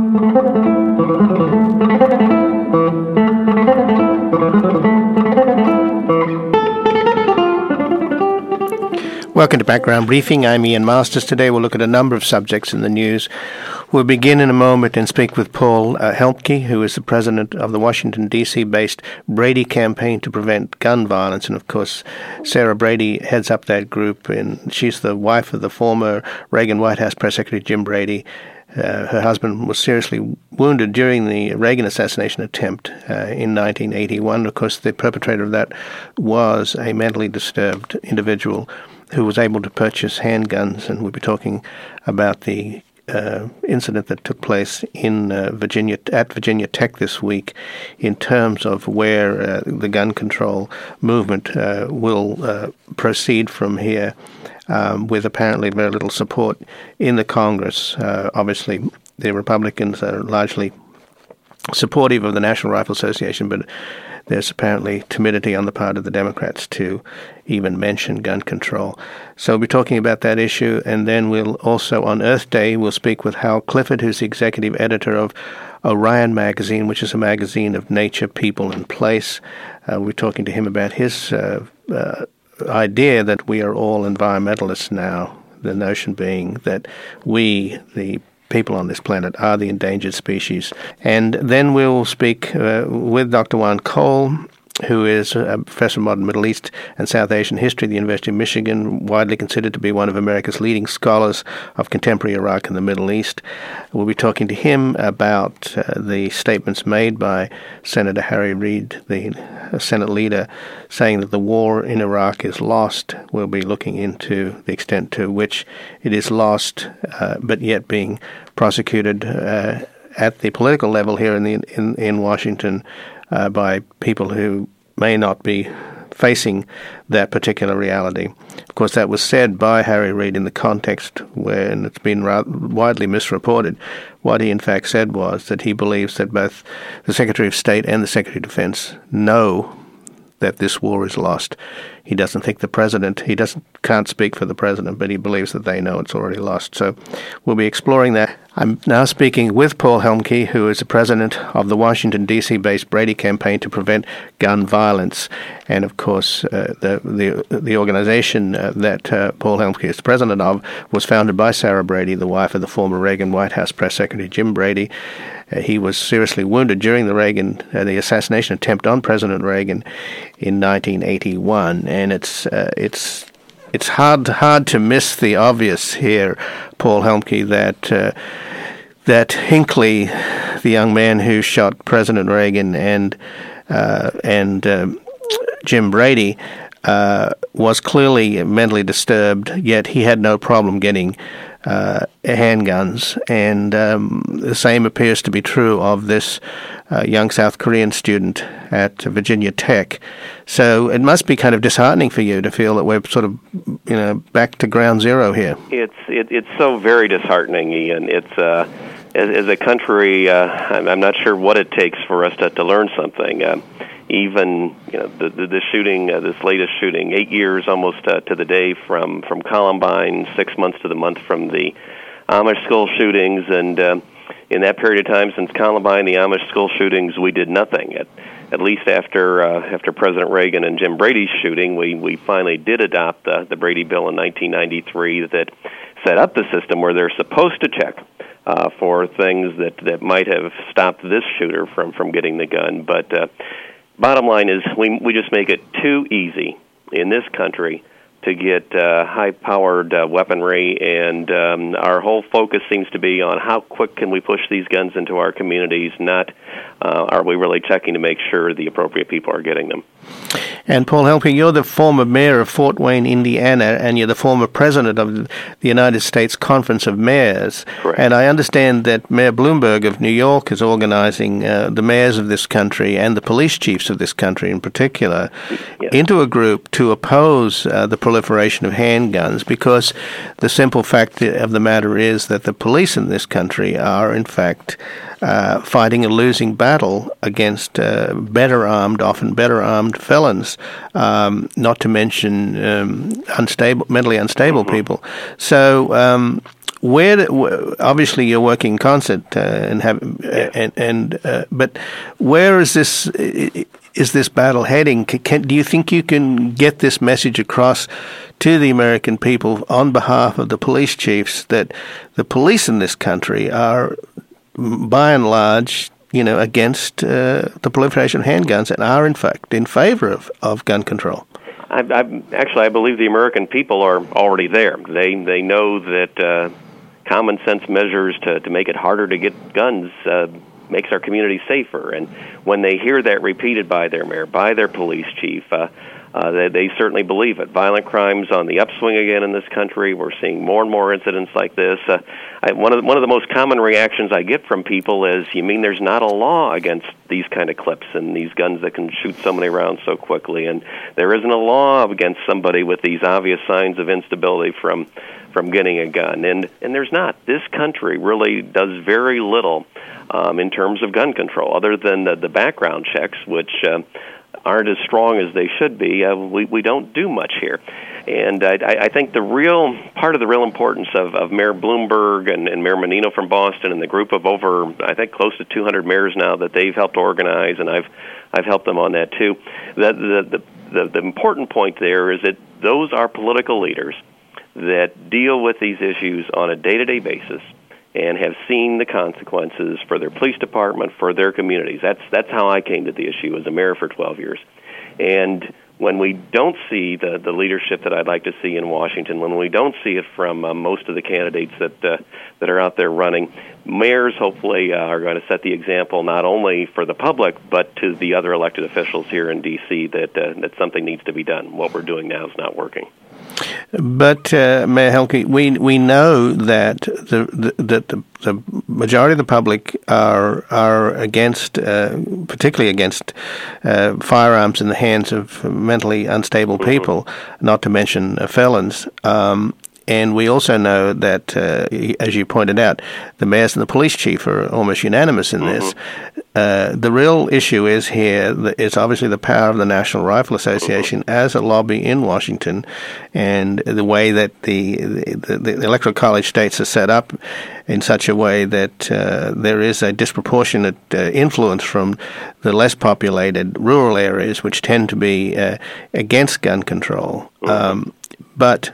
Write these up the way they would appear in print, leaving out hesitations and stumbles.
Welcome to Background Briefing. I'm Ian Masters. Today we'll look at a number of subjects in the news. We'll begin in a moment and speak with Paul Helmke, who is the president of the Washington, D.C.-based Brady Campaign to Prevent Gun Violence. And, of course, Sarah Brady heads up that group, and she's the wife of the former Reagan White House Press Secretary Jim Brady. Her husband was seriously wounded during the Reagan assassination attempt in 1981. Of course, the perpetrator of that was a mentally disturbed individual who was able to purchase handguns, and we'll be talking about the incident that took place in Virginia Tech this week in terms of where the gun control movement will proceed from here, with apparently very little support in the Congress. Obviously, the Republicans are largely supportive of the National Rifle Association, but there's apparently timidity on the part of the Democrats to even mention gun control. So we'll be talking about that issue, and then we'll also, on Earth Day, we'll speak with Hal Clifford, who's the executive editor of Orion Magazine, which is a magazine of nature, people, and place. We're talking to him about his idea that we are all environmentalists now, the notion being that we, the people on this planet, are the endangered species. And then we'll speak with Dr. Juan Cole, who is a professor of modern Middle East and South Asian history at the University of Michigan, widely considered to be one of America's leading scholars of contemporary Iraq and the Middle East. We'll be talking to him about the statements made by Senator Harry Reid, the Senate leader, saying that the war in Iraq is lost. We'll be looking into the extent to which it is lost, but yet being prosecuted at the political level here in Washington by people who may not be facing that particular reality. Of course, that was said by Harry Reid in the context when it's been widely misreported. What he in fact said was that he believes that both the Secretary of State and the Secretary of Defense know that this war is lost. He doesn't think the president, can't speak for the president, but he believes that they know it's already lost. So we'll be exploring that. I'm now speaking with Paul Helmke, who is the president of the Washington, D.C.-based Brady Campaign to Prevent Gun Violence. And, of course, the organization that Paul Helmke is the president of was founded by Sarah Brady, the wife of the former Reagan White House Press Secretary Jim Brady. He was seriously wounded during the assassination attempt on President Reagan in 1981, and it's hard to miss the obvious here, Paul Helmke, that Hinckley, the young man who shot President Reagan, and Jim Brady, was clearly mentally disturbed, yet he had no problem getting handguns, and the same appears to be true of this young South Korean student at Virginia Tech. So it must be kind of disheartening for you to feel that we're sort of, back to ground zero here. It's so very disheartening, Ian. It's as a country, I'm not sure what it takes for us to learn something. Even the shooting, this latest shooting, 8 years almost to the day from Columbine, 6 months to the month from the Amish school shootings, and in that period of time since Columbine, the Amish school shootings, we did nothing. At least after President Reagan and Jim Brady's shooting, we finally did adopt the Brady Bill in 1993 that set up the system where they're supposed to check for things that might have stopped this shooter from getting the gun, but. Bottom line is we just make it too easy in this country to get high-powered weaponry, and our whole focus seems to be on how quick can we push these guns into our communities, not are we really checking to make sure the appropriate people are getting them. And Paul Helmke, you're the former mayor of Fort Wayne, Indiana, and you're the former president of the United States Conference of Mayors. Correct. And I understand that Mayor Bloomberg of New York is organizing the mayors of this country and the police chiefs of this country in particular into a group to oppose the proliferation of handguns, because the simple fact of the matter is that the police in this country are, in fact, fighting a losing battle against often better armed felons, not to mention mentally unstable people. So obviously you're working in concert but where is this battle heading? Do you think you can get this message across to the American people on behalf of the police chiefs that the police in this country are, by and large, against the proliferation of handguns and are, in fact, in favor of gun control? I believe the American people are already there. They know that common sense measures to make it harder to get guns makes our community safer. And when they hear that repeated by their mayor, by their police chief, they certainly believe it. Violent crimes on the upswing again in this country. We're seeing more and more incidents like this. One of the most common reactions I get from people is, "You mean there's not a law against these kind of clips and these guns that can shoot so many rounds so quickly? And there isn't a law against somebody with these obvious signs of instability from getting a gun?" And there's not. This country really does very little in terms of gun control, other than the background checks, which aren't as strong as they should be. We don't do much here. And I think part of the real importance of Mayor Bloomberg and Mayor Menino from Boston and the group of over, I think, close to 200 mayors now that they've helped organize, and I've helped them on that too. The important point there is that those are political leaders that deal with these issues on a day-to-day basis and have seen the consequences for their police department, for their communities. That's how I came to the issue as a mayor for 12 years. And when we don't see the leadership that I'd like to see in Washington, when we don't see it from most of the candidates that are out there running, mayors hopefully are going to set the example not only for the public but to the other elected officials here in D.C. that something needs to be done. What we're doing now is not working. But Mayor Heltke, we know that the majority of the public are against, particularly against firearms in the hands of mentally unstable people, not to mention felons. And we also know that, as you pointed out, the mayors and the police chief are almost unanimous in this. The real issue is here, it's obviously the power of the National Rifle Association as a lobby in Washington, and the way that the Electoral College states are set up in such a way that there is a disproportionate influence from the less populated rural areas, which tend to be against gun control. But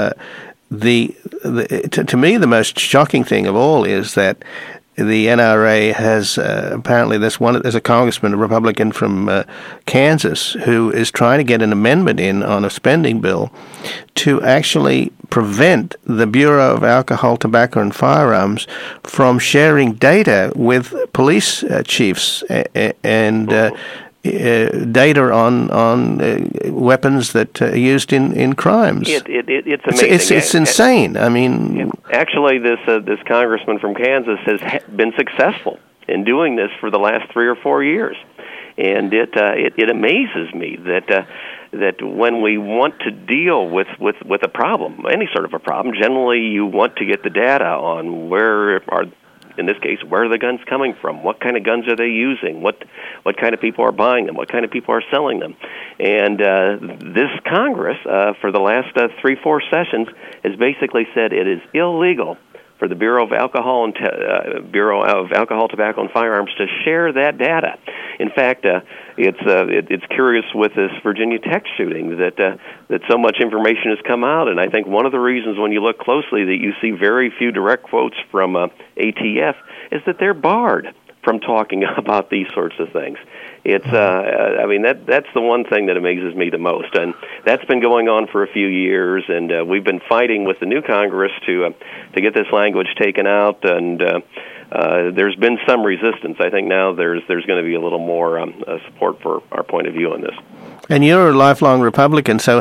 to me, the most shocking thing of all is that the NRA has apparently there's a congressman, a Republican from Kansas, who is trying to get an amendment in on a spending bill to actually prevent the Bureau of Alcohol, Tobacco, and Firearms from sharing data with police chiefs and data on weapons that are used in crimes. It's amazing. It's insane. I mean, actually, this congressman from Kansas has been successful in doing this for the last 3 or 4 years, and it amazes me that when we want to deal with a problem, any sort of a problem, generally you want to get the data on in this case, where are the guns coming from? What kind of guns are they using? What kind of people are buying them? What kind of people are selling them? And this Congress, for the last 3-4 sessions, has basically said it is illegal for the Bureau of Alcohol, Tobacco, and Firearms to share that data. In fact, it's curious with this Virginia Tech shooting that so much information has come out, and I think one of the reasons when you look closely that you see very few direct quotes from ATF is that they're barred from talking about these sorts of things. It's that's the one thing that amazes me the most, and that's been going on for a few years, and we've been fighting with the new Congress to get this language taken out, and there's been some resistance. I think now there's going to be a little more support for our point of view on this. And you're a lifelong Republican, so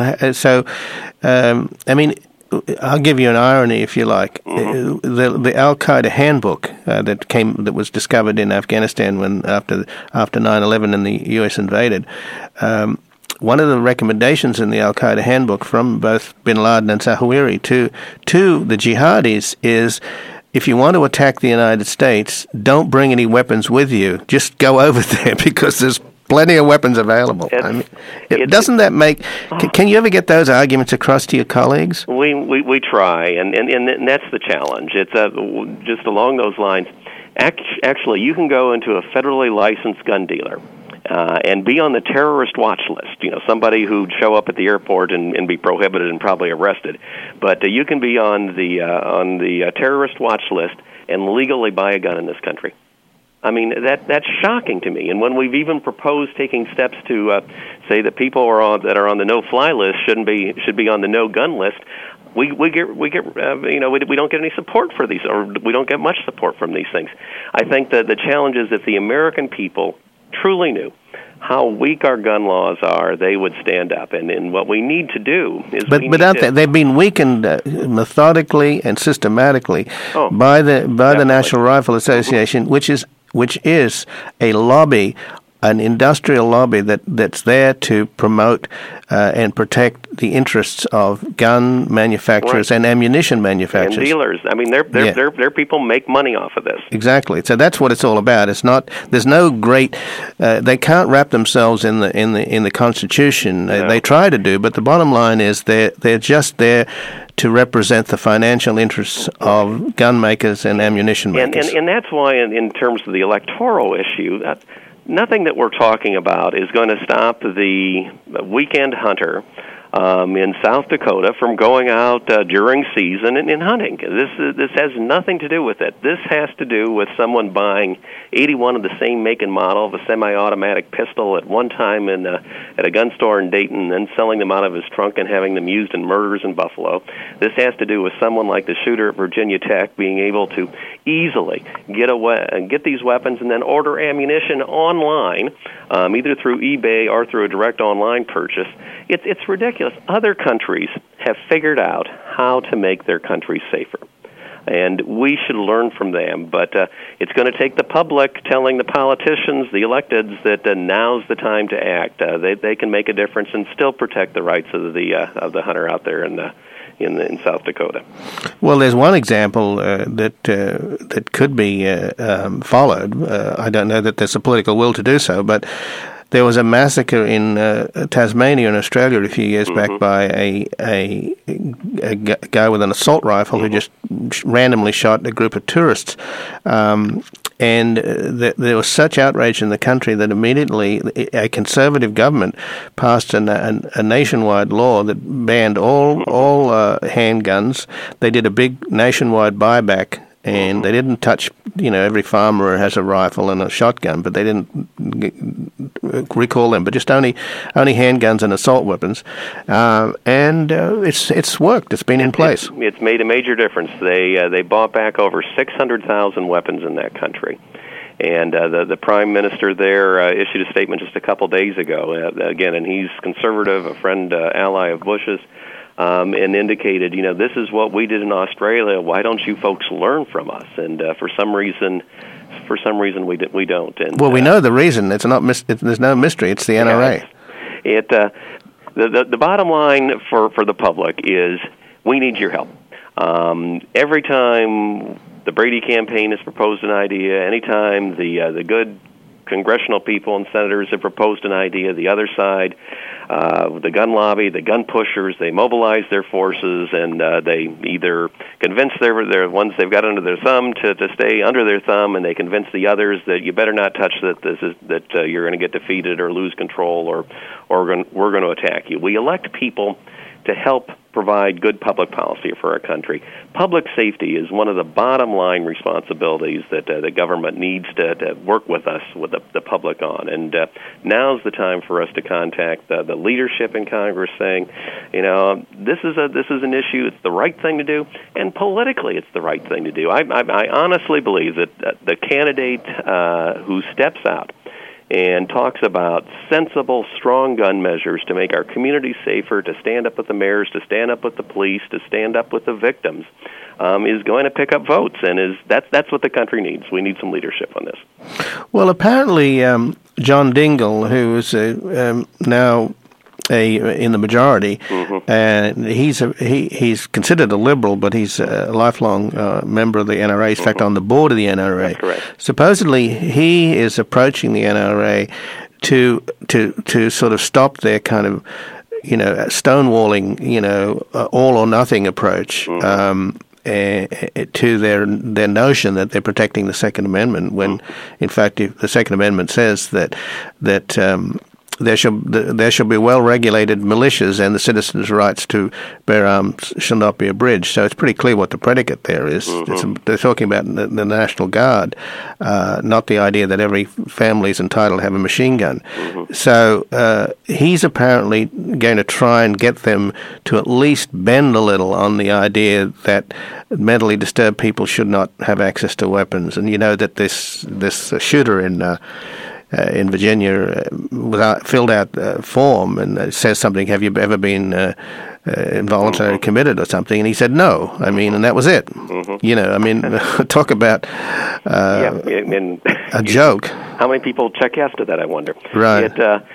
I mean, I'll give you an irony, if you like. The Al Qaeda handbook that was discovered in Afghanistan when after 9/11 and the U.S. invaded. One of the recommendations in the Al Qaeda handbook from both Bin Laden and Zawahiri to the jihadis is, if you want to attack the United States, don't bring any weapons with you. Just go over there because there's plenty of weapons available. Doesn't that make? Can you ever get those arguments across to your colleagues? We try, and that's the challenge. It's just along those lines. Actually, you can go into a federally licensed gun dealer and be on the terrorist watch list. You know, somebody who'd show up at the airport and be prohibited and probably arrested. But you can be on the terrorist watch list and legally buy a gun in this country. I mean, that's shocking to me. And when we've even proposed taking steps to say that people that are on the no-fly list should be on the no-gun list, we don't get any support for these, or we don't get much support from these things. I think that the challenge is if the American people truly knew how weak our gun laws are, they would stand up. And what we need to do is... But they've been weakened methodically and systematically by the National Rifle Association, which is a lobby, an industrial lobby that's there to promote and protect the interests of gun manufacturers and ammunition manufacturers and dealers. I mean, their people make money off of this. Exactly. So that's what it's all about. It's not. There's no great. They can't wrap themselves in the Constitution. No. They try to do, but the bottom line is they're just there to represent the financial interests of gun makers and ammunition makers. And that's why, in terms of the electoral issue, nothing that we're talking about is going to stop the weekend hunter in South Dakota from going out during season and hunting. This has nothing to do with it. This has to do with someone buying 81 of the same make and model of a semi-automatic pistol at one time at a gun store in Dayton, then selling them out of his trunk and having them used in murders in Buffalo. This has to do with someone like the shooter at Virginia Tech being able to easily get these weapons and then order ammunition online, either through eBay or through a direct online purchase. It's ridiculous. Other countries have figured out how to make their countries safer, and we should learn from them. But it's going to take the public telling the politicians, the electeds, that now's the time to act. They can make a difference and still protect the rights of the hunter out there in South Dakota. Well, there's one example that could be followed. I don't know that there's a political will to do so, but there was a massacre in Tasmania in Australia a few years back by a guy with an assault rifle who just randomly shot a group of tourists. And there was such outrage in the country that immediately a conservative government passed a nationwide law that banned all handguns. They did a big nationwide buyback. And they didn't touch, every farmer has a rifle and a shotgun, but they didn't recall them, but just only handguns and assault weapons. And it's worked. It's been in place. It's made a major difference. They bought back over 600,000 weapons in that country. And the Prime Minister there issued a statement just a couple days ago, again, and he's conservative, a friend, ally of Bush's, and indicated, this is what we did in Australia. Why don't you folks learn from us? And for some reason we don't. And, we know the reason. It's not. There's no mystery. It's the NRA. The bottom line for the public is we need your help. Every time the Brady campaign has proposed an idea, anytime the good congressional people and senators have proposed an idea, the other side, the gun lobby, the gun pushers, they mobilize their forces, and they either convince their ones they've got under their thumb to stay under their thumb, and they convince the others that you better not touch that you're going to get defeated or lose control, or we're going to attack you. We elect people to help provide good public policy for our country. Public safety is one of the bottom line responsibilities that the government needs to work with us, with the public on. And now's the time for us to contact the leadership in Congress, saying, this is an issue. It's the right thing to do, and politically, it's the right thing to do. I honestly believe that the candidate who steps out and talks about sensible, strong gun measures to make our communities safer, to stand up with the mayors, to stand up with the police, to stand up with the victims, is going to pick up votes, and that's what the country needs. We need some leadership on this. Well, apparently, John Dingell, who is now in the majority, and he's considered a liberal, but he's a lifelong member of the NRA. In fact, on the board of the NRA. That's correct. Supposedly, he is approaching the NRA to sort of stop their kind of, stonewalling, all or nothing approach. To their notion that they're protecting the Second Amendment, when in fact the Second Amendment says that there shall be well-regulated militias, and the citizens' rights to bear arms shall not be abridged. So it's pretty clear what the predicate there is. They're talking about the National Guard, not the idea that every family is entitled to have a machine gun. So he's apparently going to try and get them to at least bend a little on the idea that mentally disturbed people should not have access to weapons. And you know that this shooter in Virginia filled out a form, and it says something, have you ever been involuntarily committed or something? And he said no. I mean, and that was it. Talk about a joke. How many people check yes to that, I wonder? Right.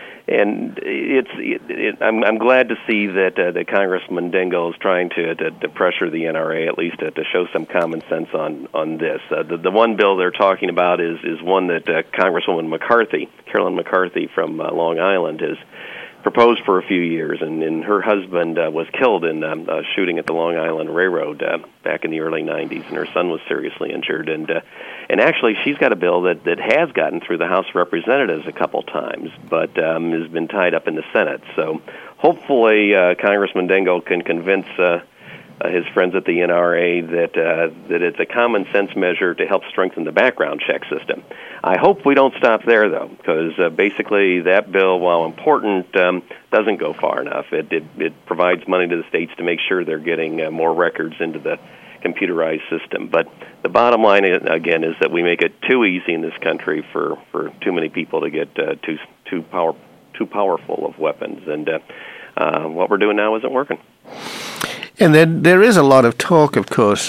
I'm glad to see that Congressman Dingell is trying to pressure the NRA, at least to show some common sense on this. The one bill they're talking about is one that Congresswoman McCarthy, Carolyn McCarthy from Long Island, has proposed for a few years, and her husband was killed in a shooting at the Long Island Railroad back in the early 90s, and her son was seriously injured. And actually, she's got a bill that has gotten through the House of Representatives a couple times, but has been tied up in the Senate. So hopefully Congressman Dingell can convince his friends at the NRA that it's a common sense measure to help strengthen the background check system. I hope we don't stop there, though, because basically that bill, while important, doesn't go far enough. It provides money to the states to make sure they're getting more records into the computerized system. But the bottom line, again, is that we make it too easy in this country for too many people to get too powerful of weapons. And what we're doing now isn't working. And there is a lot of talk, of course,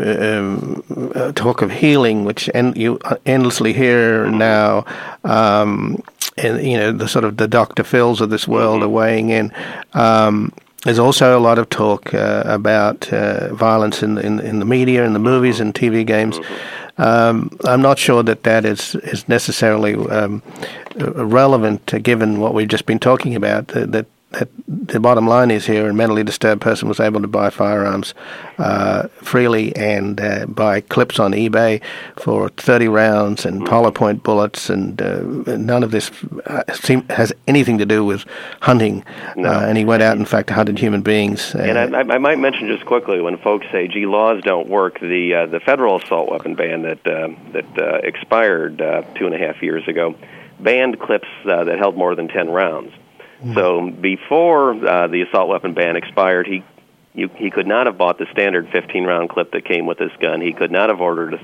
talk of healing, which you endlessly hear now. And the sort of the Dr. Phils of this world are weighing in. There's also a lot of talk about violence in the media, in the movies, and TV games. I'm not sure that is necessarily relevant, given what we've just been talking about. That the bottom line is here, a mentally disturbed person was able to buy firearms freely and buy clips on eBay for 30 rounds and hollow point bullets, and none of this has anything to do with hunting. No. And he went out, in fact, hunted human beings. And I might mention just quickly, when folks say, "Gee, laws don't work," the federal assault weapon ban that expired 2.5 years ago banned clips that held more than 10 rounds. So before the assault weapon ban expired, he could not have bought the standard 15-round clip that came with this gun. He could not have ordered a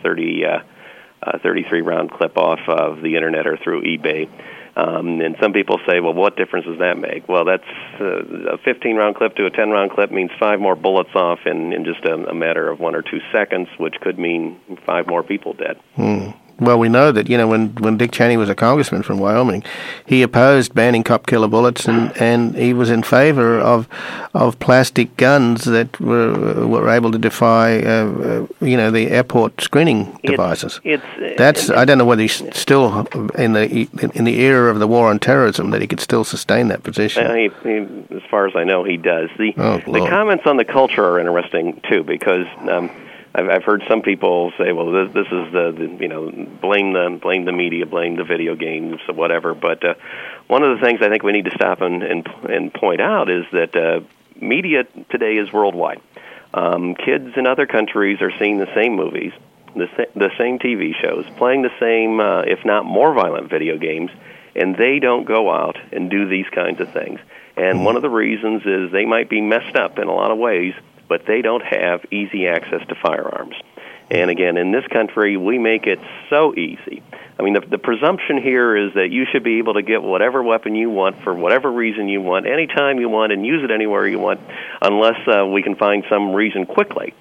33-round clip off of the internet or through eBay. And some people say, well, what difference does that make? Well, that's a 15-round clip to a 10-round clip means 5 more bullets off in just a matter of 1 or 2 seconds, which could mean 5 more people dead. Well, we know that, when Dick Cheney was a congressman from Wyoming, he opposed banning cop killer bullets, and he was in favor of plastic guns that were able to defy, the airport screening devices. I don't know whether he's still in the era of the war on terrorism that he could still sustain that position. As far as I know, he does. The comments on the culture are interesting too, because I've heard some people say, well, this is blame the media, blame the video games, or whatever. But one of the things I think we need to stop and point out is that media today is worldwide. Kids in other countries are seeing the same movies, the same TV shows, playing the same, if not more violent video games, and they don't go out and do these kinds of things. And one of the reasons is they might be messed up in a lot of ways, but they don't have easy access to firearms. And again, in this country, we make it so easy. I mean, the presumption here is that you should be able to get whatever weapon you want for whatever reason you want, anytime you want, and use it anywhere you want, unless we can find some reason quickly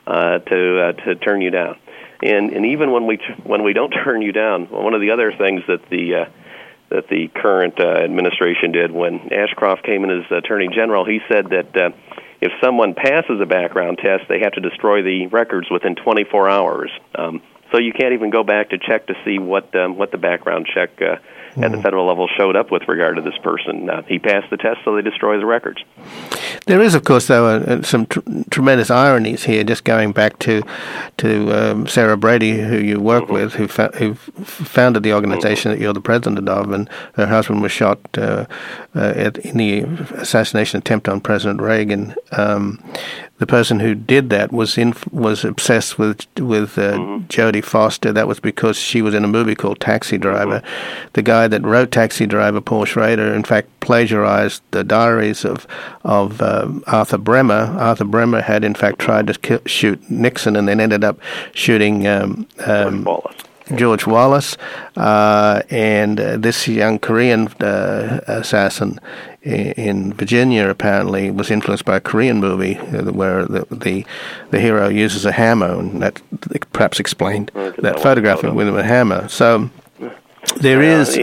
to turn you down. And even when we don't turn you down, one of the other things that the current administration did when Ashcroft came in as Attorney General, he said that if someone passes a background test, they have to destroy the records within 24 hours. so you can't even go back to check to see what the background check at the federal level showed up with regard to this person. He passed the test, so they destroy the records. There is, of course, though, some tremendous ironies here. Just going back to Sarah Brady, who you work with, who founded the organization that you're the president of, and her husband was shot in the assassination attempt on President Reagan. The person who did that was obsessed with Jodie Foster. That was because she was in a movie called Taxi Driver. The guy that wrote Taxi Driver, Paul Schrader, in fact plagiarized the diaries of Arthur Bremer. Arthur Bremer had in fact tried to shoot Nixon and then ended up shooting George Wallace, and this young Korean assassin in Virginia apparently was influenced by a Korean movie where the hero uses a hammer, and that perhaps explained that photographing with a hammer. So there is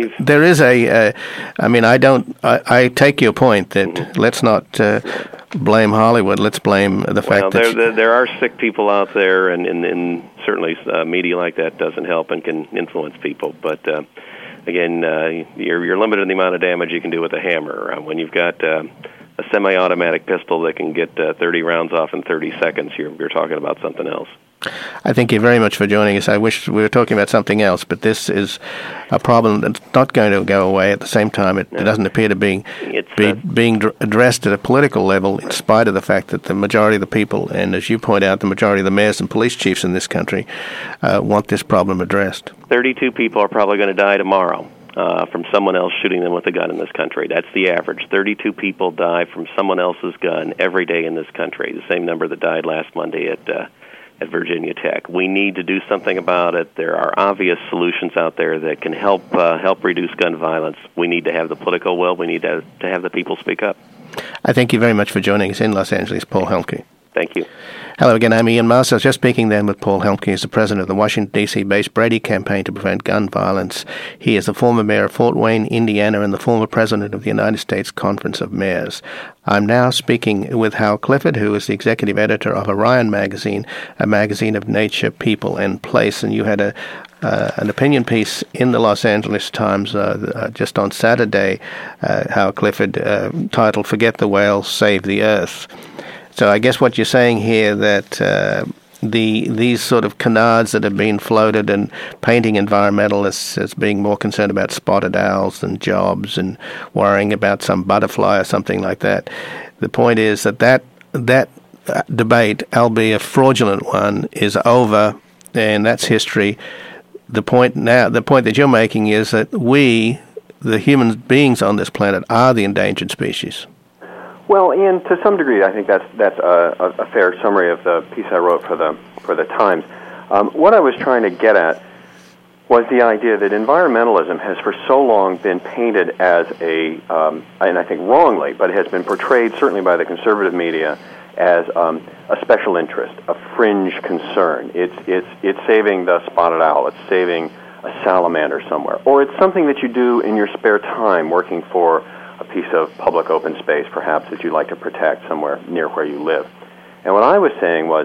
a. I mean, I take your point that let's not blame Hollywood. Let's blame the fact that there are sick people out there, and certainly media like that doesn't help and can influence people. But again, you're limited in the amount of damage you can do with a hammer. When you've got a semi-automatic pistol that can get 30 rounds off in 30 seconds, you're talking about something else. I thank you very much for joining us. I wish we were talking about something else, but this is a problem that's not going to go away. At the same time, it doesn't appear to be being addressed at a political level, in spite of the fact that the majority of the people, and as you point out, the majority of the mayors and police chiefs in this country want this problem addressed. 32 people are probably going to die tomorrow from someone else shooting them with a gun in this country. That's the average. 32 people die from someone else's gun every day in this country, the same number that died last Monday at Virginia Tech. We need to do something about it. There are obvious solutions out there that can help reduce gun violence. We need to have the political will. We need to have the people speak up. I thank you very much for joining us in Los Angeles, Paul Helmke. Thank you. Hello again, I'm Ian Masters. I was just speaking then with Paul Helmke. He's the president of the Washington, D.C.-based Brady Campaign to Prevent Gun Violence. He is the former mayor of Fort Wayne, Indiana, and the former president of the United States Conference of Mayors. I'm now speaking with Hal Clifford, who is the executive editor of Orion Magazine, a magazine of nature, people, and place. And you had an opinion piece in the Los Angeles Times just on Saturday, Hal Clifford, titled "Forget the Whales, Save the Earth." So I guess what you're saying here that these sort of canards that have been floated and painting environmentalists as being more concerned about spotted owls than jobs and worrying about some butterfly or something like that. The point is that debate, albeit a fraudulent one, is over, and that's history. The point that you're making is that we, the human beings on this planet, are the endangered species. Well, Ian, to some degree, I think that's a fair summary of the piece I wrote for the Times. What I was trying to get at was the idea that environmentalism has for so long been painted as and I think wrongly, but it has been portrayed certainly by the conservative media as a special interest, a fringe concern. It's saving the spotted owl, it's saving a salamander somewhere, or it's something that you do in your spare time working for a piece of public open space, perhaps, that you'd like to protect somewhere near where you live. And what I was saying was,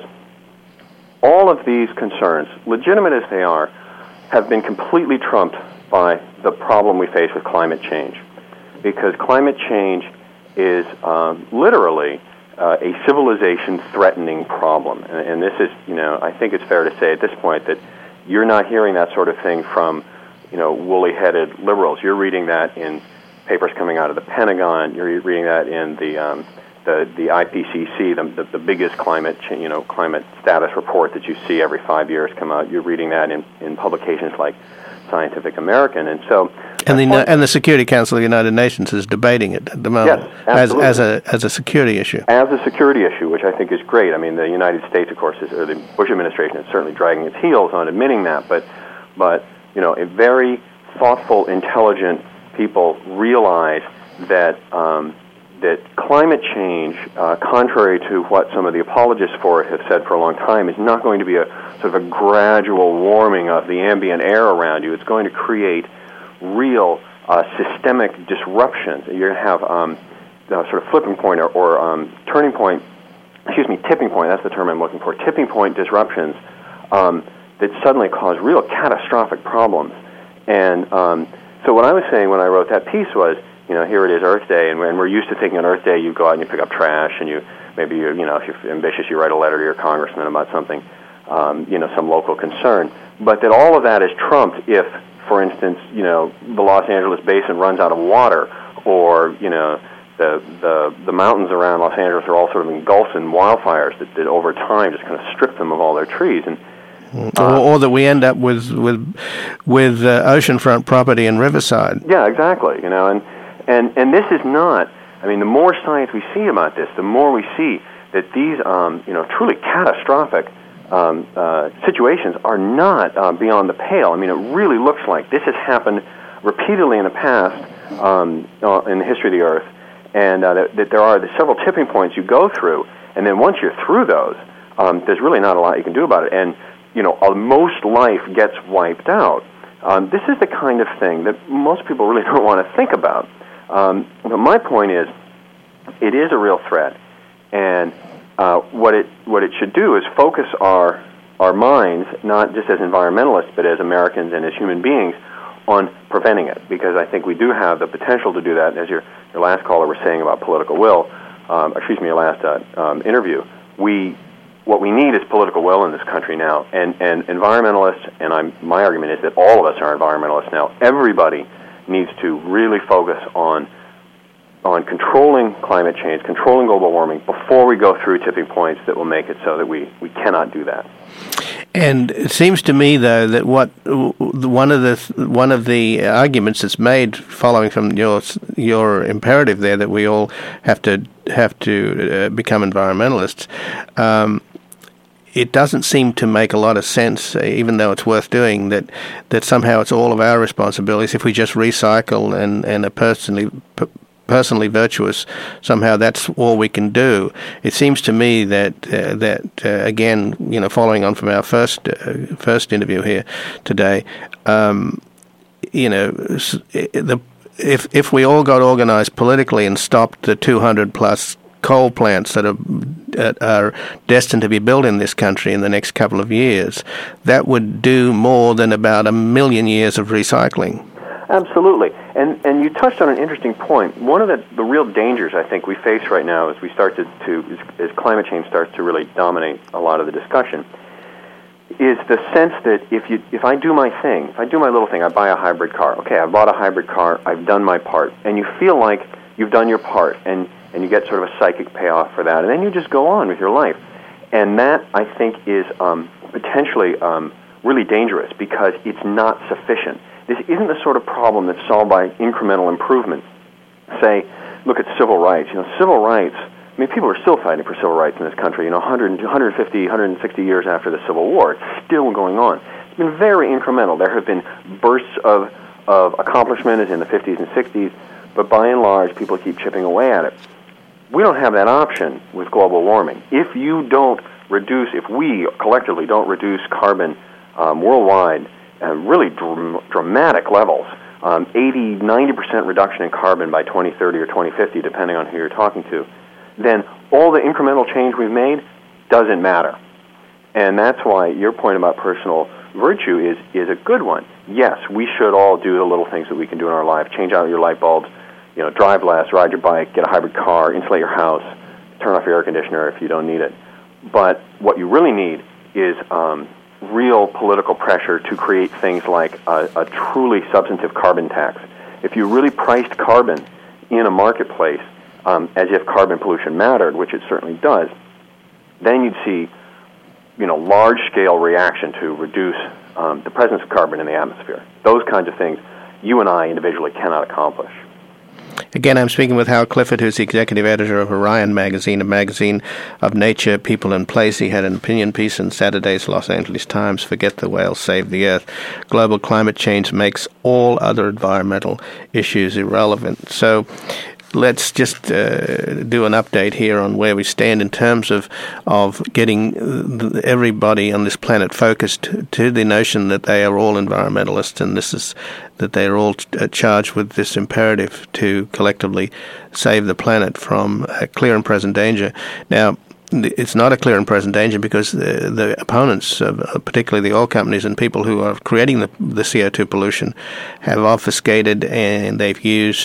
all of these concerns, legitimate as they are, have been completely trumped by the problem we face with climate change. Because climate change is literally a civilization-threatening problem. And this is, I think it's fair to say at this point that you're not hearing that sort of thing from, woolly-headed liberals. You're reading that in papers coming out of the Pentagon. You're reading that in the IPCC, the biggest climate status report that you see every 5 years come out. You're reading that in publications like Scientific American, and so. And the Security Council of the United Nations is debating it at the moment. Yes, as a security issue. As a security issue, which I think is great. I mean, the United States, of course, or the Bush administration is certainly dragging its heels on admitting that, but a very thoughtful, intelligent people realize that that climate change, contrary to what some of the apologists for it have said for a long time, is not going to be a sort of a gradual warming of the ambient air around you. It's going to create real systemic disruptions. You're going to have sort of flipping point or turning point, tipping point, that's the term I'm looking for, tipping point disruptions that suddenly cause real catastrophic problems. And so what I was saying when I wrote that piece was, here it is, Earth Day, and we're used to thinking on Earth Day you go out and you pick up trash, and if you're ambitious, you write a letter to your congressman about something, some local concern. But that all of that is trumped if, for instance, the Los Angeles basin runs out of water, or the mountains around Los Angeles are all sort of engulfed in wildfires that over time just kind of strip them of all their trees. And or that we end up with oceanfront property in Riverside. Yeah, exactly. And this is not. I mean, the more science we see about this, the more we see that these truly catastrophic situations are not beyond the pale. I mean, it really looks like this has happened repeatedly in the past in the history of the Earth, and that there are several tipping points you go through, and then once you're through those, there's really not a lot you can do about it. And most life gets wiped out. This is the kind of thing that most people really don't want to think about. But my point is, it is a real threat, and what it should do is focus our minds, not just as environmentalists, but as Americans and as human beings, on preventing it. Because I think we do have the potential to do that. As your last caller was saying about political will, your last interview, what we need is political will in this country now, and environmentalists, and my argument is that all of us are environmentalists now. Everybody needs to really focus on controlling climate change, controlling global warming, before we go through tipping points that will make it so that we cannot do that. And it seems to me, though, that one of the arguments that's made, following from your imperative there, that we all have to become environmentalists. It doesn't seem to make a lot of sense, even though it's worth doing, that somehow it's all of our responsibilities. If we just recycle and are personally virtuous, somehow that's all we can do. It seems to me that again, following on from our first interview here today, if we all got organized politically and stopped the 200 plus coal plants that are destined to be built in this country in the next couple of years, that would do more than about 1 million years of recycling. Absolutely. And you touched on an interesting point. One of the real dangers I think we face right now as we start as climate change starts to really dominate a lot of the discussion, is the sense that if I do my thing, if I do my little thing, I buy a hybrid car. Okay, I bought a hybrid car, I've done my part. And you feel like you've done your part, and you get sort of a psychic payoff for that, and then you just go on with your life. And that, I think, is potentially really dangerous, because it's not sufficient. This isn't the sort of problem that's solved by incremental improvement. Say, look at civil rights. Civil rights, I mean, people are still fighting for civil rights in this country, 150, 160 years after the Civil War. It's still going on. It's been very incremental. There have been bursts of accomplishment as in the 50s and 60s, but by and large, people keep chipping away at it. We don't have that option with global warming. If we collectively don't reduce carbon worldwide, really dramatic levels, 80, 90% reduction in carbon by 2030 or 2050, depending on who you're talking to, then all the incremental change we've made doesn't matter. And that's why your point about personal virtue is a good one. Yes, we should all do the little things that we can do in our life. Change out your light bulbs, drive less, ride your bike, get a hybrid car, insulate your house, turn off your air conditioner if you don't need it. But what you really need is real political pressure to create things like a truly substantive carbon tax. If you really priced carbon in a marketplace as if carbon pollution mattered, which it certainly does, then you'd see large-scale reaction to reduce the presence of carbon in the atmosphere. Those kinds of things you and I individually cannot accomplish. Again, I'm speaking with Hal Clifford, who's the executive editor of Orion Magazine, a magazine of nature, people, and place. He had an opinion piece in Saturday's Los Angeles Times, Forget the Whales, Save the Earth. Global climate change makes all other environmental issues irrelevant. So let's just do an update here on where we stand in terms of getting everybody on this planet focused to the notion that they are all environmentalists, and that they are all charged with this imperative to collectively save the planet from clear and present danger. Now, it's not a clear and present danger because the opponents, particularly the oil companies and people who are creating the CO2 pollution, have obfuscated and they've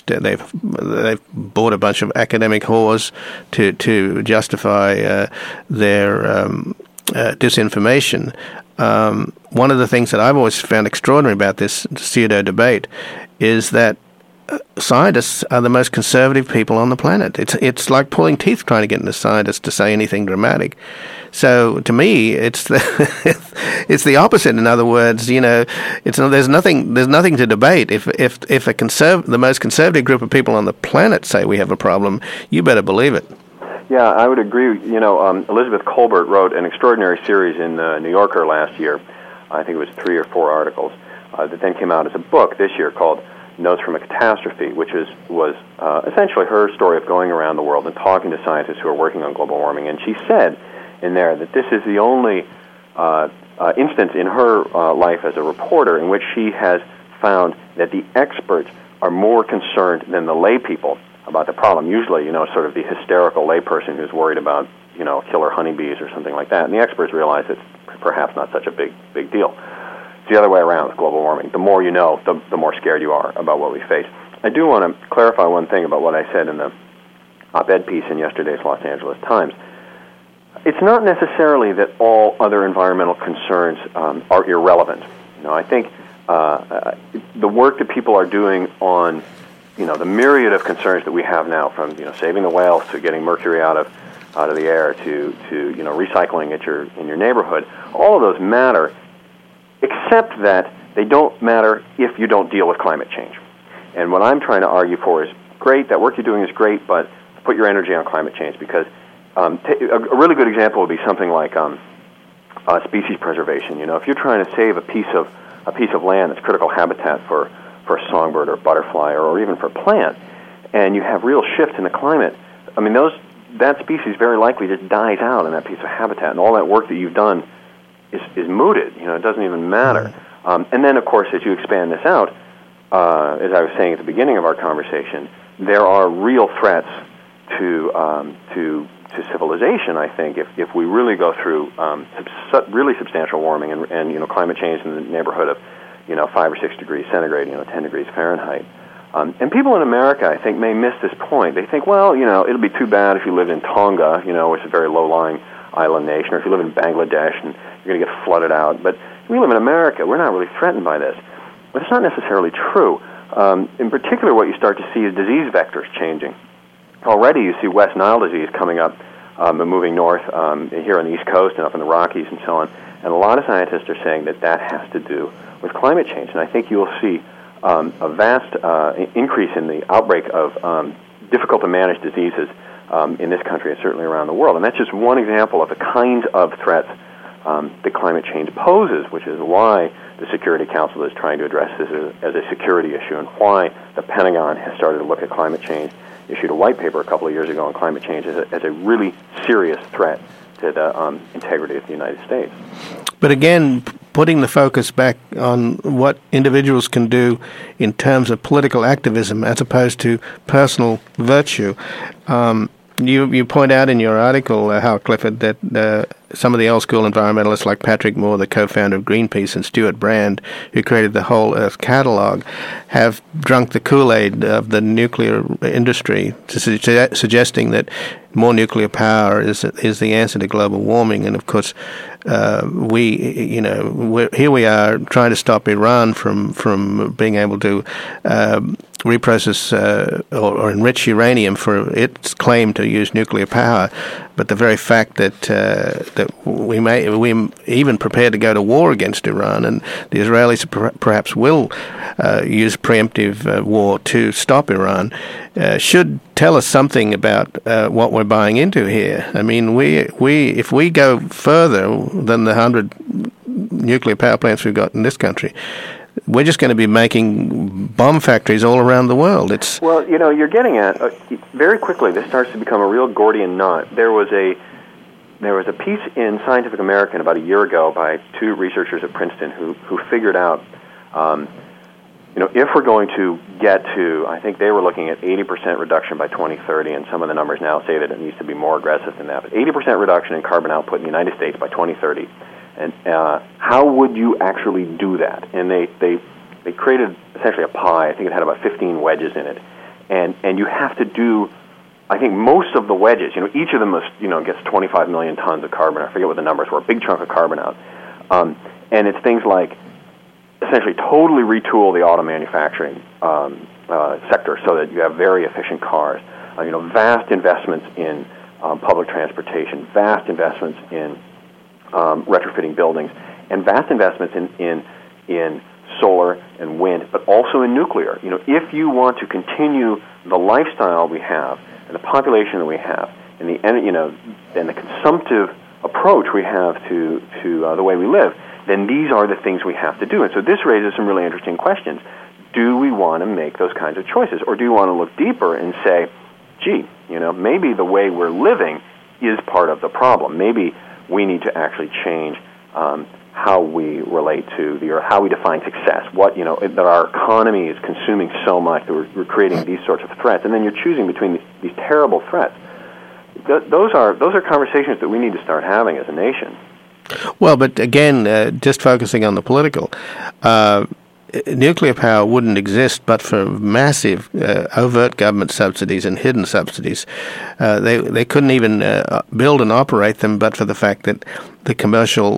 bought a bunch of academic whores to justify their disinformation. One of the things that I've always found extraordinary about this pseudo debate is that scientists are the most conservative people on the planet. It's like pulling teeth trying to get into scientists to say anything dramatic. So to me, it's the opposite. In other words, there's nothing to debate. If the most conservative group of people on the planet say we have a problem, you better believe it. Yeah, I would agree. Elizabeth Kolbert wrote an extraordinary series in the New Yorker last year. I think it was 3 or 4 articles that then came out as a book this year called Notes from a Catastrophe, which was essentially her story of going around the world and talking to scientists who are working on global warming. And she said in there that this is the only instance in her life as a reporter in which she has found that the experts are more concerned than the lay people about the problem. Usually, sort of the hysterical layperson who's worried about, killer honeybees or something like that. And the experts realize it's perhaps not such a big deal. It's the other way around with global warming. The more you know, the more scared you are about what we face. I do want to clarify one thing about what I said in the op-ed piece in yesterday's Los Angeles Times. It's not necessarily that all other environmental concerns are irrelevant. I think the work that people are doing on the myriad of concerns that we have now, from saving the whales to getting mercury out of the air to recycling in your neighborhood, all of those matter, except that they don't matter if you don't deal with climate change. And what I'm trying to argue for is great, that work you're doing is great, but put your energy on climate change, because a really good example would be something like species preservation. If you're trying to save a piece of land that's critical habitat for a songbird or butterfly or even for a plant, and you have real shifts in the climate, that species very likely just dies out in that piece of habitat, and all that work that you've done is mooted. It doesn't even matter. And then, of course, as you expand this out, as I was saying at the beginning of our conversation, there are real threats to civilization. I think if we really go through really substantial warming and climate change in the neighborhood of 5 or 6 degrees centigrade, 10 degrees Fahrenheit. And people in America, I think, may miss this point. They think, well, it'll be too bad if you lived in Tonga, which is a very low-lying island nation, or if you live in Bangladesh and you're going to get flooded out. But if we live in America, we're not really threatened by this. But it's not necessarily true. In particular, what you start to see is disease vectors changing. Already you see West Nile disease coming up and moving north here on the East Coast and up in the Rockies and so on. And a lot of scientists are saying that has to do with climate change. And I think you will see a vast increase in the outbreak of difficult-to-manage diseases in this country and certainly around the world. And that's just one example of the kinds of threats that climate change poses, which is why the Security Council is trying to address this as a security issue, and why the Pentagon has started to look at climate change, issued a white paper a couple of years ago on climate change as a really serious threat to the integrity of the United States. But again, putting the focus back on what individuals can do in terms of political activism as opposed to personal virtue, you point out in your article, Hal Clifford, that some of the old school environmentalists like Patrick Moore, the co-founder of Greenpeace, and Stuart Brand, who created the Whole Earth Catalog, have drunk the Kool-Aid of the nuclear industry, suggesting that more nuclear power is the answer to global warming. And of course, here we are trying to stop Iran from being able to reprocess or enrich uranium for its claim to use nuclear power. But the very fact that we even prepared to go to war against Iran, and the Israelis perhaps will use preemptive war to stop Iran, should tell us something about what we're buying into here. I mean, if we go further than the 100 nuclear power plants we've got in this country, we're just going to be making bomb factories all around the world. Well, you're getting at very quickly. This starts to become a real Gordian knot. There was a piece in Scientific American about a year ago by 2 researchers at Princeton who figured out if we're going to get to, I think they were looking at 80% reduction by 2030, and some of the numbers now say that it needs to be more aggressive than that, but 80% reduction in carbon output in the United States by 2030. And how would you actually do that? And they created essentially a pie. I think it had about 15 wedges in it. And you have to do, I think most of the wedges, each of them gets 25 million tons of carbon. I forget what the numbers were, a big chunk of carbon out. And it's things like essentially totally retool the auto manufacturing sector so that you have very efficient cars. Vast investments in public transportation, vast investments in retrofitting buildings, and vast investments in solar and wind, but also in nuclear. If you want to continue the lifestyle we have and the population that we have, and the consumptive approach we have to the way we live, then these are the things we have to do. And so this raises some really interesting questions. Do we want to make those kinds of choices, or do you want to look deeper and say, gee, maybe the way we're living is part of the problem. Maybe we need to actually change how we relate to the earth, how we define success, that our economy is consuming so much that we're creating these sorts of threats, and then you're choosing between these terrible threats. Those are conversations that we need to start having as a nation. Well, but again, just focusing on the political, nuclear power wouldn't exist but for massive overt government subsidies and hidden subsidies. They couldn't even build and operate them but for the fact that the commercial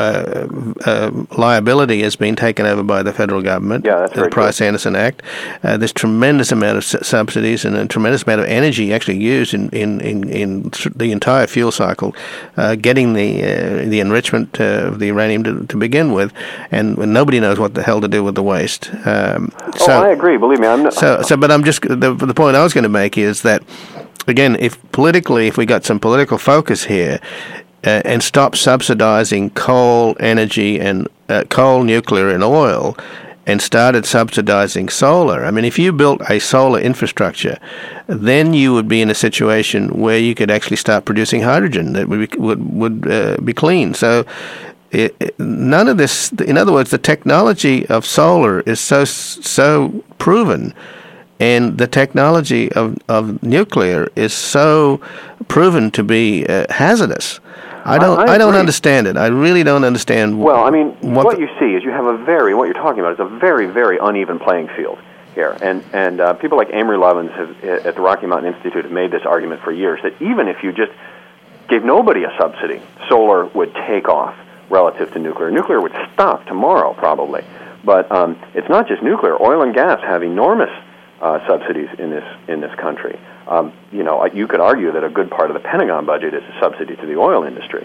liability has been taken over by the federal government, the Price-Anderson Act. There's tremendous amount of subsidies and a tremendous amount of energy actually used in the entire fuel cycle, getting the enrichment of the uranium to begin with, and nobody knows what the hell to do with the waste. I agree. Believe me, I'm not. But I'm just the point I was going to make is that, again, if we got some political focus here, and stop subsidizing coal, energy, and coal, nuclear, and oil, and started subsidizing solar. I mean, if you built a solar infrastructure, then you would be in a situation where you could actually start producing hydrogen that would be clean. So none of this, in other words, the technology of solar is so proven, and the technology of nuclear is so proven to be hazardous. I don't understand it. I really don't understand. Well, I mean, what you see is you have what you're talking about is a very, very uneven playing field here. And people like Amory Lovins at the Rocky Mountain Institute have made this argument for years, that even if you just gave nobody a subsidy, solar would take off relative to nuclear. Nuclear would stop tomorrow, probably. But it's not just nuclear. Oil and gas have enormous subsidies in this country. You could argue that a good part of the Pentagon budget is a subsidy to the oil industry.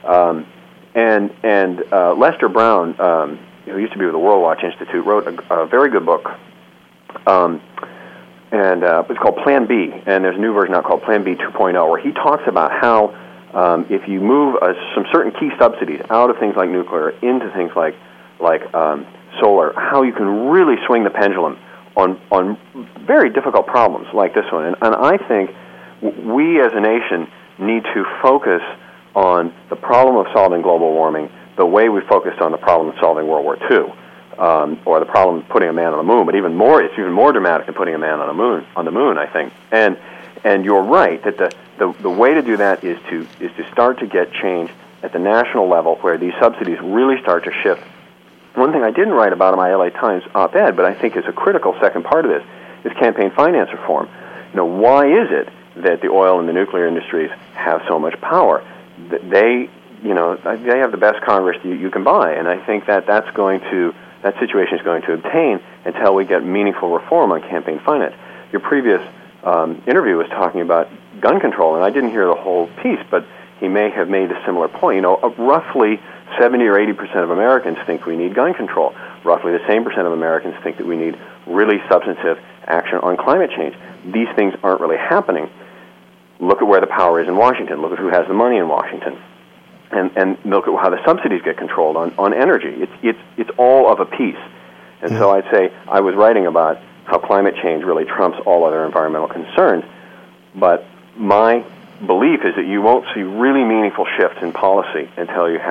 And Lester Brown, who used to be with the World Watch Institute, wrote a very good book, and it's called Plan B, and there's a new version out called Plan B 2.0, where he talks about how if you move some certain key subsidies out of things like nuclear into things like solar, how you can really swing the pendulum on very difficult problems like this one. And I think we as a nation need to focus on the problem of solving global warming the way we focused on the problem of solving World War II, or the problem of putting a man on the moon. But it's even more dramatic than putting a man on the moon, I think. And you're right that the way to do that is to start to get change at the national level, where these subsidies really start to shift. One thing I didn't write about in my LA Times op-ed, but I think is a critical second part of this, is campaign finance reform. Why is it that the oil and the nuclear industries have so much power? They have the best Congress you can buy, and I think that situation is going to obtain until we get meaningful reform on campaign finance. Your previous interview was talking about gun control, and I didn't hear the whole piece, but he may have made a similar point. Roughly 70 or 80% of Americans think we need gun control. Roughly the same percent of Americans think that we need really substantive action on climate change. These things aren't really happening. Look at where the power is in Washington. Look at who has the money in Washington. And look at how the subsidies get controlled on energy. It's all of a piece. And so I'd say I was writing about how climate change really trumps all other environmental concerns, but my belief is that you won't see really meaningful shifts in policy until you have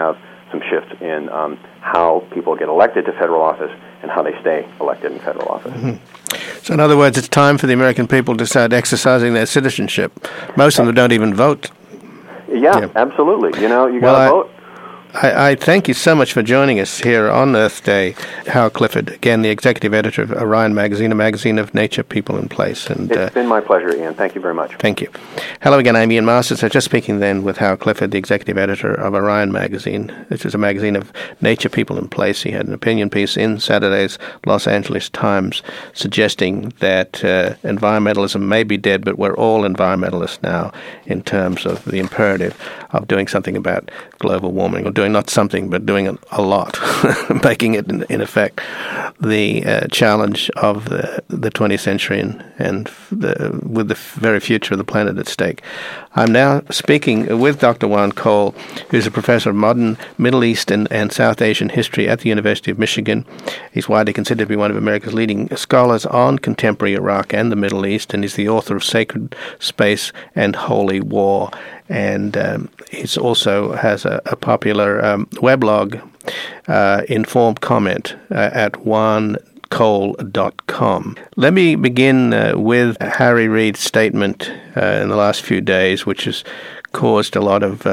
some shifts in how people get elected to federal office and how they stay elected in federal office. Mm-hmm. So in other words, it's time for the American people to start exercising their citizenship. Most of them don't even vote. Yeah. Absolutely. You got to vote. I thank you so much for joining us here on Earth Day. Hal Clifford, again, the executive editor of Orion Magazine, a magazine of nature, people, and place. And it's been my pleasure, Ian. Thank you very much. Thank you. Hello again, I'm Ian Masters. I'm just speaking then with Hal Clifford, the executive editor of Orion Magazine. This is a magazine of nature, people, and place. He had an opinion piece in Saturday's Los Angeles Times suggesting that environmentalism may be dead, but we're all environmentalists now in terms of the imperative of doing something about global warming, or doing not something, but doing a lot, making it, in effect, the challenge of the 20th century and with the very future of the planet at stake. I'm now speaking with Dr. Juan Cole, who's a professor of modern Middle East and South Asian history at the University of Michigan. He's widely considered to be one of America's leading scholars on contemporary Iraq and the Middle East, and he's the author of Sacred Space and Holy War. And he also has a popular weblog, Informed Comment, at juancole.com. Let me begin with Harry Reid's statement in the last few days, which has caused a lot of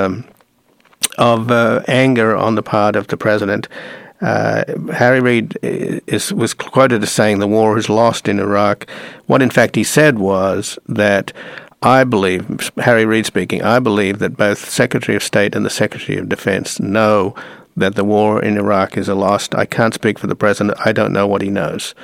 anger on the part of the president. Harry Reid was quoted as saying the war is lost in Iraq. What, in fact, he said was that I believe, Harry Reid speaking, I believe that both Secretary of State and the Secretary of Defense know that the war in Iraq is a lost. I can't speak for the president. I don't know what he knows.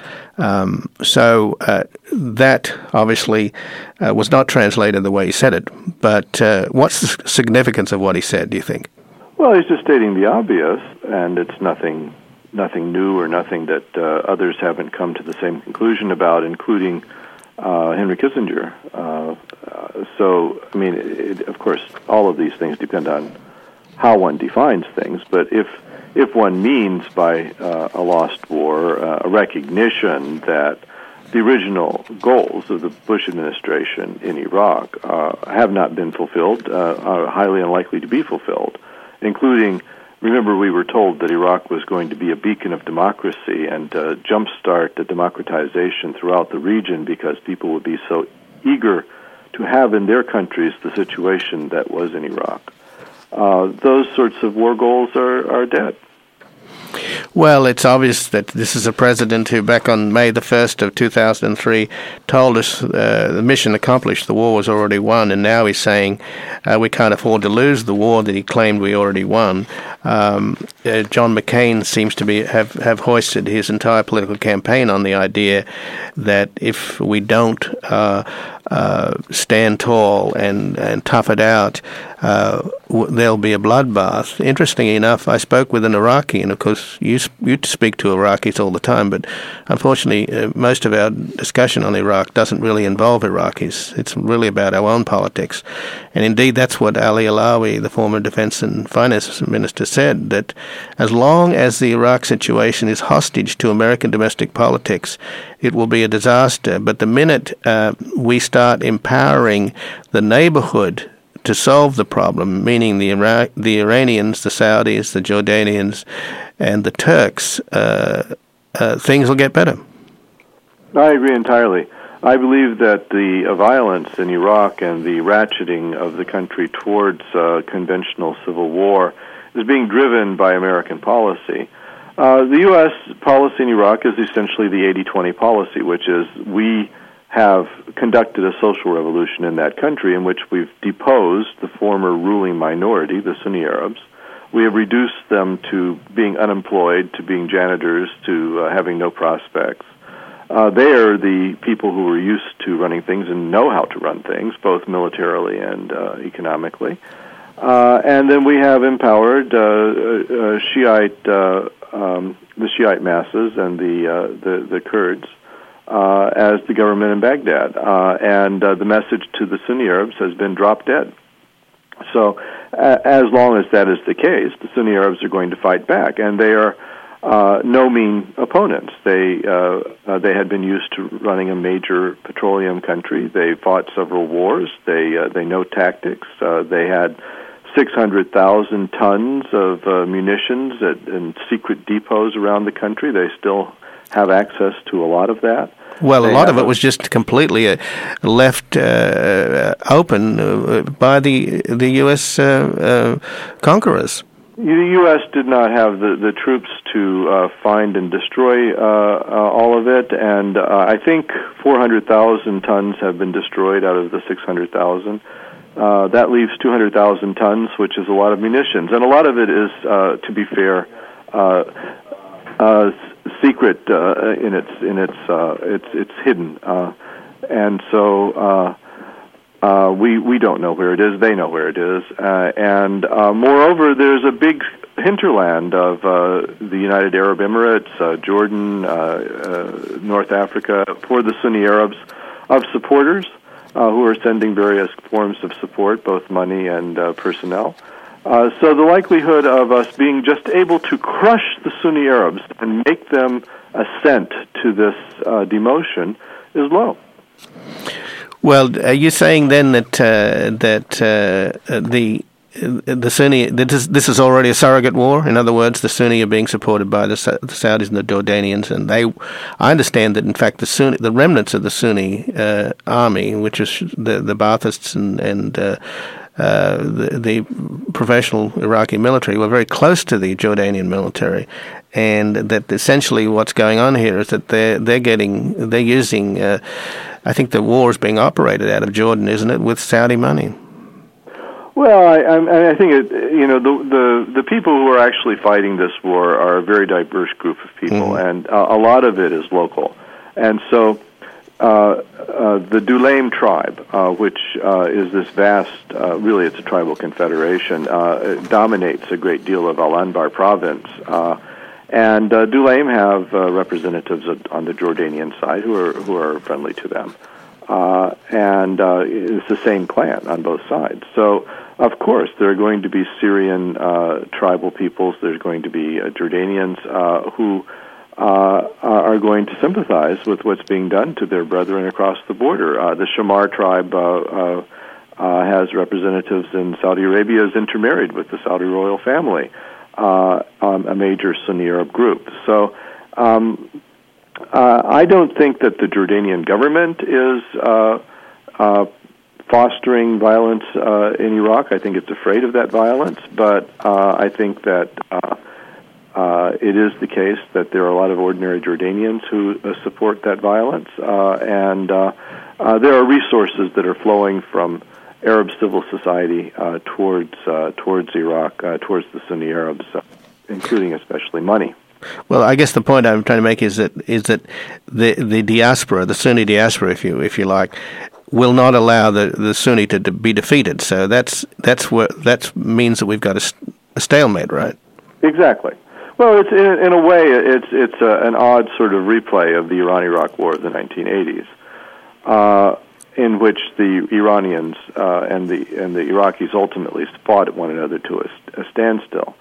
So that obviously was not translated the way he said it. But what's the significance of what he said, do you think? Well, he's just stating the obvious, and it's nothing new or nothing that others haven't come to the same conclusion about, including Henry Kissinger. So, I mean, of course, all of these things depend on how one defines things, but if one means by a lost war a recognition that the original goals of the Bush administration in Iraq have not been fulfilled, are highly unlikely to be fulfilled, including, remember, we were told that Iraq was going to be a beacon of democracy and jumpstart the democratization throughout the region because people would be so eager to have in their countries the situation that was in Iraq. Those sorts of war goals are dead. Well, it's obvious that this is a president who, back on May the 1st of 2003, told us the mission accomplished, the war was already won, and now he's saying we can't afford to lose the war that he claimed we already won. John McCain seems to have hoisted his entire political campaign on the idea that if we don't stand tall and tough it out, there'll be a bloodbath. Interestingly enough, I spoke with an Iraqi, and of course you speak to Iraqis all the time, but unfortunately most of our discussion on Iraq doesn't really involve Iraqis. It's really about our own politics. And indeed that's what Ali Alawi, the former Defense and Finance Minister, said, that as long as the Iraq situation is hostage to American domestic politics, it will be a disaster. But the minute we start empowering the neighborhood to solve the problem, meaning the Iranians, the Saudis, the Jordanians, and the Turks, things will get better. I agree entirely. I believe that the violence in Iraq and the ratcheting of the country towards conventional civil war is being driven by American policy. The U.S. policy in Iraq is essentially the 80-20 policy, which is we have conducted a social revolution in that country in which we've deposed the former ruling minority, the Sunni Arabs. We have reduced them to being unemployed, to being janitors, to having no prospects. They are the people who are used to running things and know how to run things, both militarily and economically. And then we have empowered the Shiite masses and the Kurds as the government in Baghdad. And the message to the Sunni Arabs has been drop dead. So as long as that is the case, the Sunni Arabs are going to fight back, and they are no mean opponents. They had been used to running a major petroleum country. They fought several wars. They know tactics. They had 600,000 tons of munitions in secret depots around the country. They still have access to a lot of that. Well, a lot of it was just completely left open by the U.S. Conquerors. The U.S. did not have the troops to find and destroy all of it, and I think 400,000 tons have been destroyed out of the 600,000. That leaves 200,000 tons, which is a lot of munitions, and a lot of it is, to be fair, secret it's hidden, and so we don't know where it is. They know where it is, and moreover, there's a big hinterland of the United Arab Emirates, Jordan, North Africa, for the Sunni Arabs of supporters who are sending various forms of support, both money and personnel. So the likelihood of us being just able to crush the Sunni Arabs and make them assent to this demotion is low. Well, are you saying then that the Sunni, this is already a surrogate war? In other words, the Sunni are being supported by the Saudis and the Jordanians, and I understand that in fact the remnants of the Sunni army, which is the Baathists and the professional Iraqi military, were very close to the Jordanian military, and that essentially what's going on here is that they're using. I think the war is being operated out of Jordan, isn't it, with Saudi money? Well, I think the people who are actually fighting this war are a very diverse group of people, and a lot of it is local, and so. The Dulaim tribe, which is this vast, really it's a tribal confederation, dominates a great deal of Al-Anbar province. And Dulaim have representatives on the Jordanian side who are friendly to them. And it's the same clan on both sides. So, of course, there are going to be Syrian tribal peoples, there's going to be Jordanians who are going to sympathize with what's being done to their brethren across the border. The Shamar tribe has representatives in Saudi Arabia, is intermarried with the Saudi royal family, a major Sunni Arab group. So I don't think that the Jordanian government is fostering violence in Iraq. I think it's afraid of that violence, but I think that it is the case that there are a lot of ordinary Jordanians who support that violence, and there are resources that are flowing from Arab civil society towards Iraq, towards the Sunni Arabs, including especially money. Well, I guess the point I'm trying to make is that the diaspora, the Sunni diaspora, if you like, will not allow the Sunni to be defeated. So that means that we've got a stalemate, right? Exactly. Well, it's in a way it's an odd sort of replay of the Iran-Iraq War of the 1980s, in which the Iranians and the Iraqis ultimately fought one another to a standstill.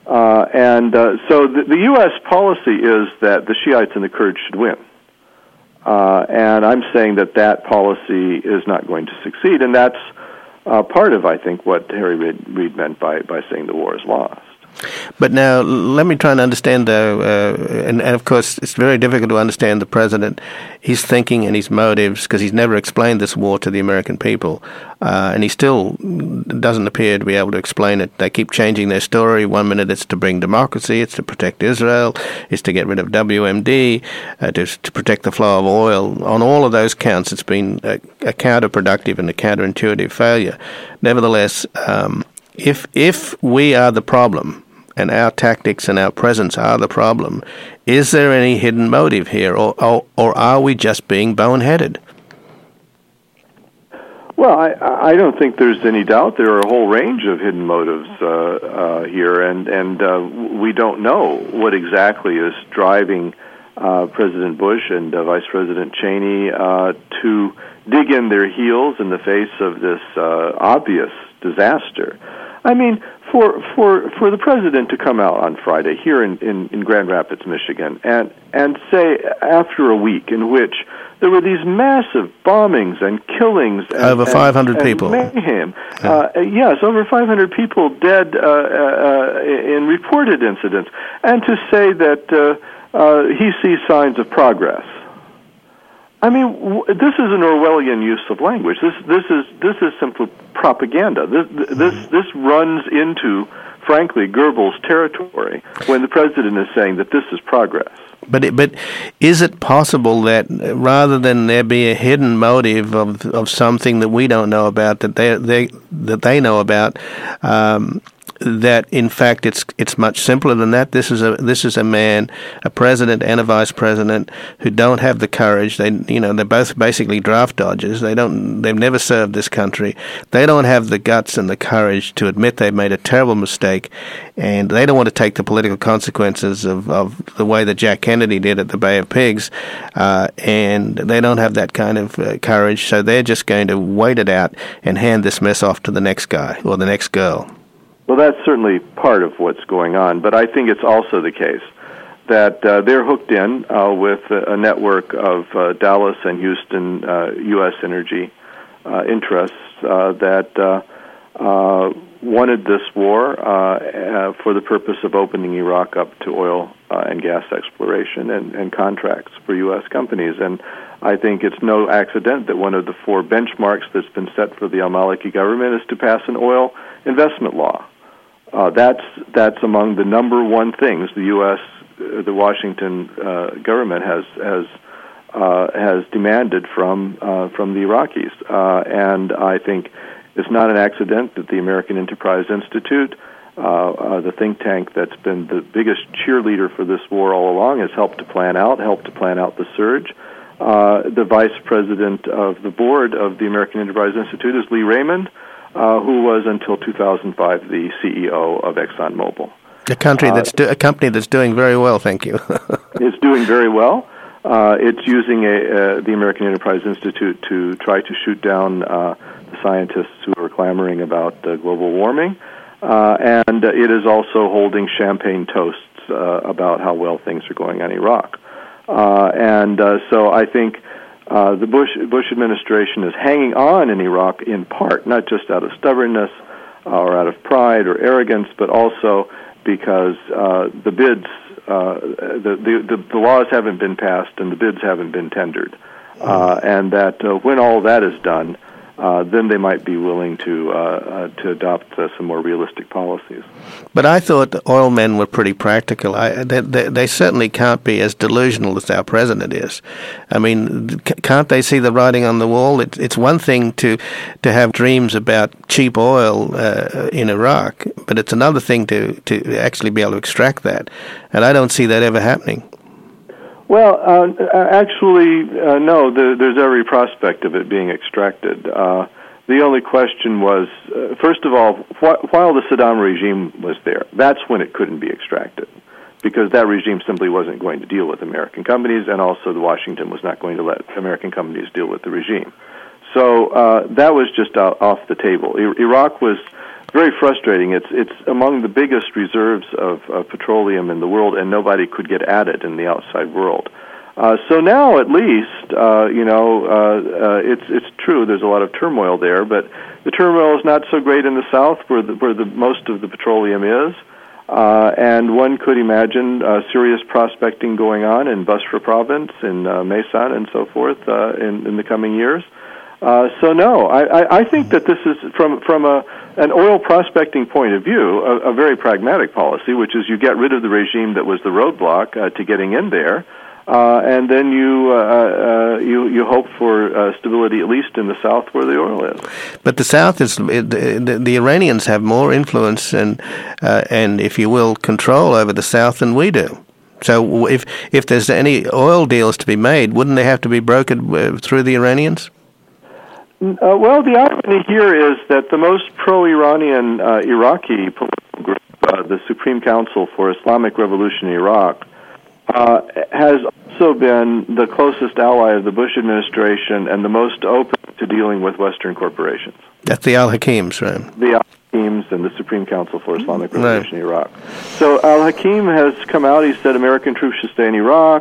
So the U.S. policy is that the Shiites and the Kurds should win, and I'm saying that policy is not going to succeed, and that's part of, I think, what Harry Reid meant by saying the war is lost. But now, let me try and understand, though, and of course, it's very difficult to understand the president, his thinking and his motives, because he's never explained this war to the American people, and he still doesn't appear to be able to explain it. They keep changing their story. 1 minute it's to bring democracy, it's to protect Israel, it's to get rid of WMD, to protect the flow of oil. On all of those counts, it's been a counterproductive and a counterintuitive failure. Nevertheless, if we are the problem, and our tactics and our presence are the problem, is there any hidden motive here, or are we just being boneheaded? Well, I don't think there's any doubt there are a whole range of hidden motives here, and we don't know what exactly is driving President Bush and Vice President Cheney to dig in their heels in the face of this obvious disaster. I mean, for the president to come out on Friday here in Grand Rapids, Michigan, and say after a week in which there were these massive bombings and killings. And, over 500 people. Mayhem. Yes, over 500 people dead in reported incidents. And to say that he sees signs of progress. I mean, this is an Orwellian use of language. This is simply propaganda. This runs into, frankly, Goebbels' territory when the president is saying that this is progress. But is it possible that rather than there be a hidden motive of something that we don't know about that they know about, that in fact it's much simpler than that? This is a man, a president and a vice president, who don't have the courage. They're both basically draft dodgers. They've never served this country. They don't have the guts and the courage to admit they've made a terrible mistake, and they don't want to take the political consequences of the way that Jack Kennedy did at the Bay of Pigs, and they don't have that kind of courage. So they're just going to wait it out and hand this mess off to the next guy or the next girl. Well, that's certainly part of what's going on, but I think it's also the case that they're hooked in with a network of Dallas and Houston U.S. energy interests that wanted this war for the purpose of opening Iraq up to oil and gas exploration and contracts for U.S. companies. And I think it's no accident that one of the 4 benchmarks that's been set for the al-Maliki government is to pass an oil investment law. That's among the number one things the U.S., the Washington government has demanded from the Iraqis, and I think it's not an accident that the American Enterprise Institute, the think tank that's been the biggest cheerleader for this war all along, has helped to plan out the surge. The vice president of the board of the American Enterprise Institute is Lee Raymond, who was until 2005 the CEO of ExxonMobil. A company that's doing very well, thank you. It's doing very well. It's using the American Enterprise Institute to try to shoot down the scientists who are clamoring about global warming, and it is also holding champagne toasts about how well things are going in Iraq. So I think the Bush administration is hanging on in Iraq in part, not just out of stubbornness or out of pride or arrogance, but also because the bids, the laws haven't been passed and the bids haven't been tendered, and that when all that is done, then they might be willing to adopt some more realistic policies. But I thought the oil men were pretty practical. They certainly can't be as delusional as our president is. I mean, can't they see the writing on the wall? It's one thing to have dreams about cheap oil in Iraq, but it's another thing to actually be able to extract that. And I don't see that ever happening. Well, actually, no. There's every prospect of it being extracted. The only question was, first of all, while the Saddam regime was there, that's when it couldn't be extracted, because that regime simply wasn't going to deal with American companies, and also Washington was not going to let American companies deal with the regime. So that was just off the table. Iraq was very frustrating. It's among the biggest reserves of petroleum in the world, and nobody could get at it in the outside world. So now, at least, it's true. There's a lot of turmoil there, but the turmoil is not so great in the south, where the most of the petroleum is. And one could imagine serious prospecting going on in Basra province, in Maysan, and so forth in the coming years. So no, I think that this is from an oil prospecting point of view a very pragmatic policy, which is you get rid of the regime that was the roadblock to getting in there, and then you hope for stability at least in the south where the oil is. But the south is the Iranians have more influence and if you will control over the south than we do. So if there's any oil deals to be made, wouldn't they have to be brokered through the Iranians? Well, the irony here is that the most pro-Iranian Iraqi political group, the Supreme Council for Islamic Revolution in Iraq, has also been the closest ally of the Bush administration and the most open to dealing with Western corporations. That's the Al-Hakims, right? The Al-Hakims and the Supreme Council for Islamic Revolution in Iraq. So Al-Hakim has come out. He said American troops should stay in Iraq.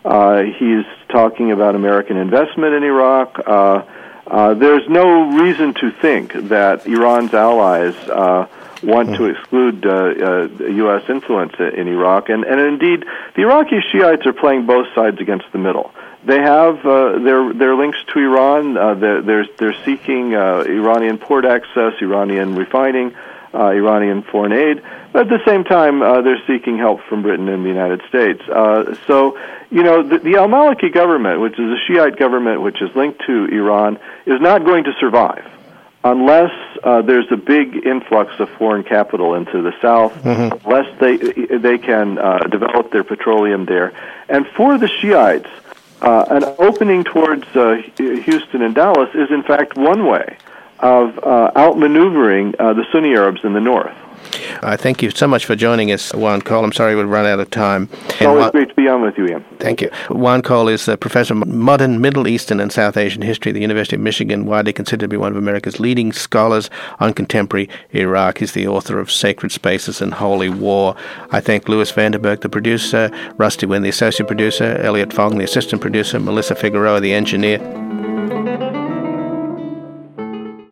He's talking about American investment in Iraq. There's no reason to think that Iran's allies want to exclude U.S. influence in Iraq. And indeed, the Iraqi Shiites are playing both sides against the middle. They have their links to Iran. They're seeking Iranian port access, Iranian refining, Iranian foreign aid. But at the same time, they're seeking help from Britain and the United States. So, the al-Maliki government, which is a Shiite government which is linked to Iran, is not going to survive unless there's a big influx of foreign capital into the south, unless they can develop their petroleum there. And for the Shiites, an opening towards Houston and Dallas is, in fact, one way of outmaneuvering the Sunni Arabs in the north. Thank you so much for joining us, Juan Cole. I'm sorry we've run out of time. It's always great to be on with you, Ian. Thank you. Juan Cole is a professor of modern Middle Eastern and South Asian history at the University of Michigan, widely considered to be one of America's leading scholars on contemporary Iraq. He's the author of Sacred Spaces and Holy War. I thank Louis Vanderberg, the producer, Rusty Wynn, the associate producer, Elliot Fong, the assistant producer, Melissa Figueroa, the engineer.